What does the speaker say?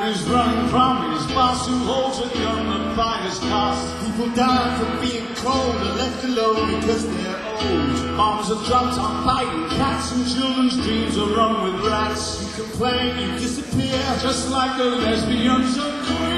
he's running from his boss who holds a gun that by his cost. People die from being cold and left alone because they're old. Bombs are dropped on fighting cats and children's dreams are run with rats. You complain, you disappear, just like a lesbian's a queen.